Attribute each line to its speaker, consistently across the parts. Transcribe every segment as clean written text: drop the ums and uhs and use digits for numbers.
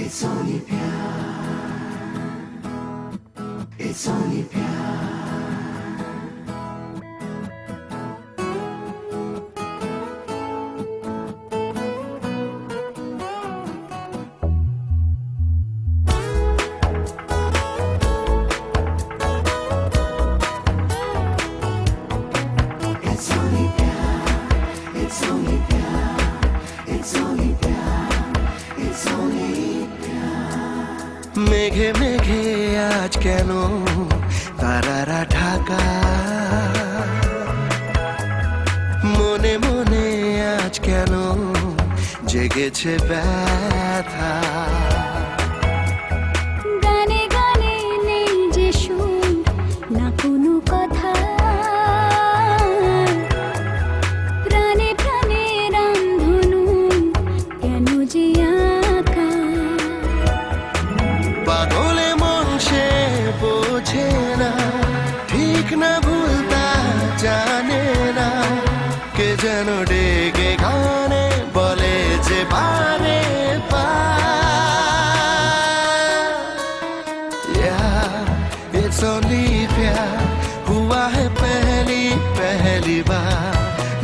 Speaker 1: It's only प्यार, it's only प्यार। It's only प्यार, it's only प्यार, it's only प्यार, it's only प्यार।
Speaker 2: মেঘে মেঘে আজ কেন তারারা ঢাকা, মনে মনে আজ কেন জেগেছে ব্যথা।
Speaker 3: গানে গানে নেই যে সুর, না কোনো কথা, প্রাণে প্রাণে রামধনু কেন যে আঁকা।
Speaker 2: পাগলে মন সে বোঝে না, ঠিক না ভুল তা জানে না, কে যেন ডেকে গানে বলে যে পারে It's only प्यार हुआ है पहली पहली बार।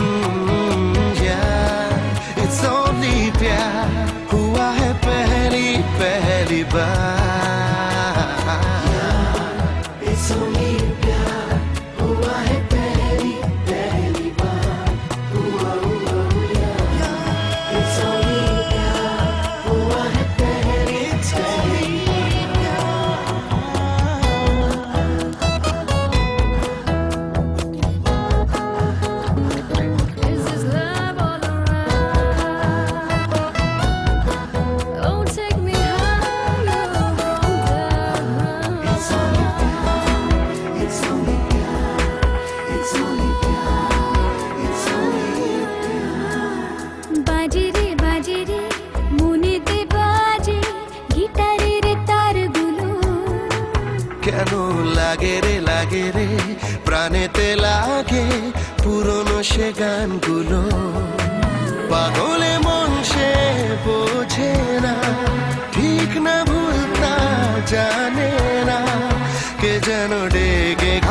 Speaker 2: Yeah, it's only प्यार हुआ है पहली पहली बार।
Speaker 1: It's only प्यार हुआ है पहली पहली बार। हुआ हुआ हुआ। It's only प्यार हुआ है पहली पहली
Speaker 3: Is this love all around? Oh, take me higher from the ground.
Speaker 1: It's only प्यार, it's only प्यार, it's only प्यार, it's only प्यार।
Speaker 3: बाजे रे মনেতে বাজে গিটারের তারগুলো,
Speaker 2: কেন লাগে রে প্রাণেতে লাগে পুরনো সে গানগুলো। পাগলে মন সে বোঝে না, ঠিক না ভুল তা জানে না, কে যেন ডেকে